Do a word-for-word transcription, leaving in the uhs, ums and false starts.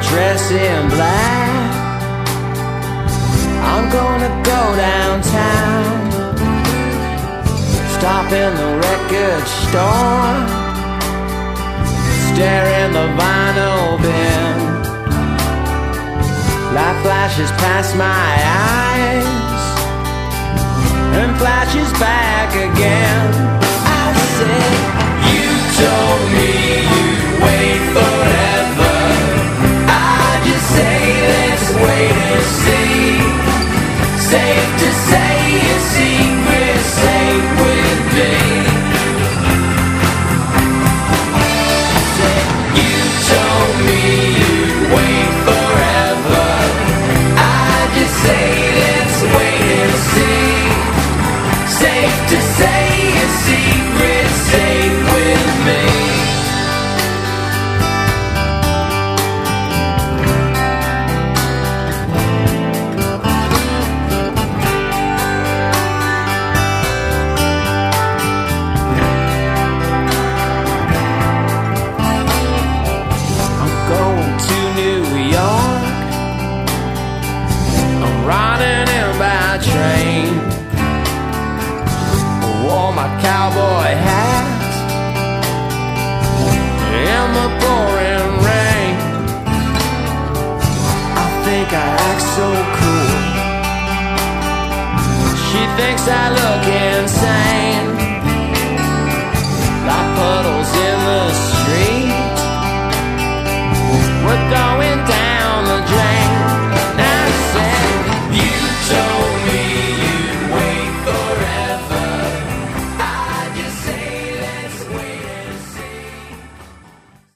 dress in black. I'm gonna go downtown, stop in the record store, stare in the vinyl bin. Light flashes past my eyes and flashes back again. I said, you told me you'd wait forever. I just say let's wait and see. Safe to say a secret safe with me. Said, you told me you'd wait forever. I just say let's wait and see. Safe to say a secret safe with me. I'm going to New York. I'm riding in by train. Wore my cowboy hat in the pouring rain. I think I act so cool. She thinks I look insane.